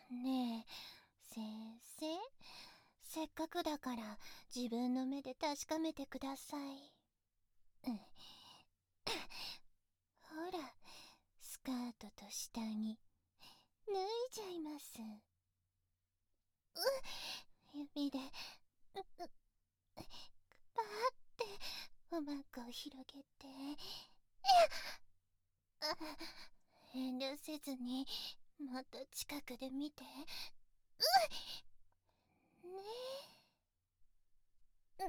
ねえ、先生、せっかくだから自分の目で確かめてください。うん、ほら、スカートと下着、脱いじゃいます。指で、パーっておまんこを広げて、遠慮せずにもっと近くで見て。ねえ。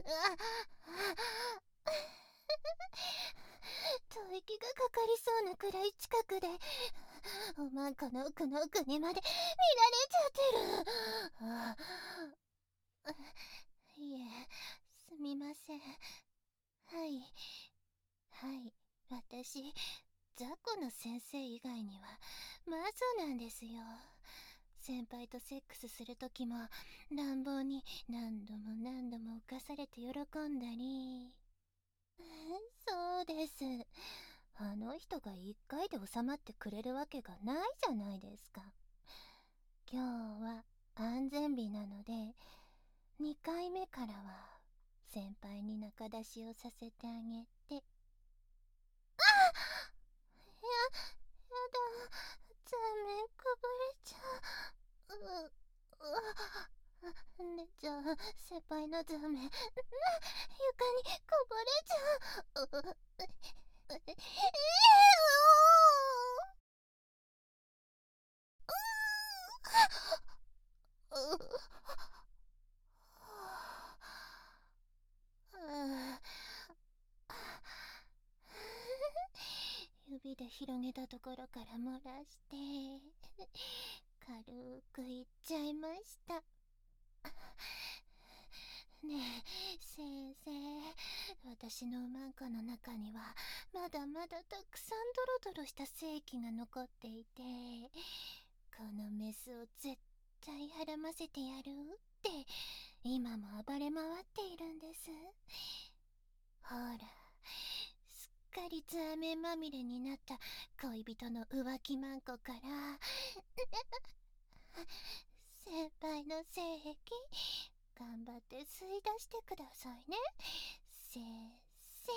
吐息がかかりそうなくらい近くで、おまんこの奥の奥にまで見られちゃってる。いえ、すみません。はい。はい。私、雑魚の先生以外には、魔女なんですよ。先輩とセックスするときも、乱暴に何度も何度も犯されて喜んだり。そうです。あの人が一回で収まってくれるわけがないじゃないですか。今日は安全日なので、2回目からは先輩に仲出しをさせてあげて。やだ、残念、こぼれちゃう。ね、じゃあ、先輩の座面、床にこぼれちゃう。指で広げたところから漏らして軽くいっちゃいました。ねえ先生、私のマンコの中にはまだまだたくさんドロドロした精液が残っていて、このメスを絶対はらませてやるって今も暴れ回っているんです。ほら、すっかりザーメンまみれになった恋人の浮気マンコから先輩の性癖頑張って吸い出してくださいね、先生。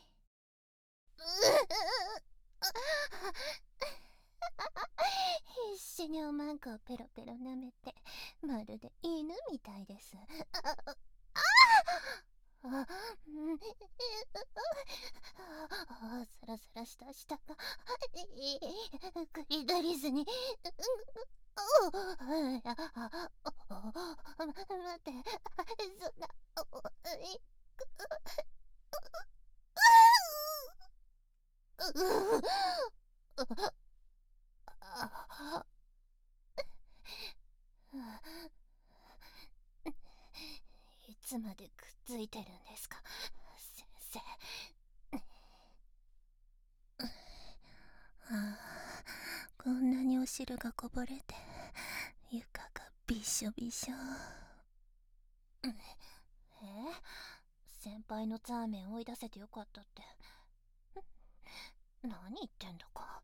必死におまんこをペロペロ舐めて、まるで犬みたいです。サラサラした舌がグリグリズに。待って、そんな。いつまでくっついてるんですか、先生。こんなにお汁がこぼれて床がびしょびしょ。先輩のザーメン追い出せてよかったって何言ってんだか。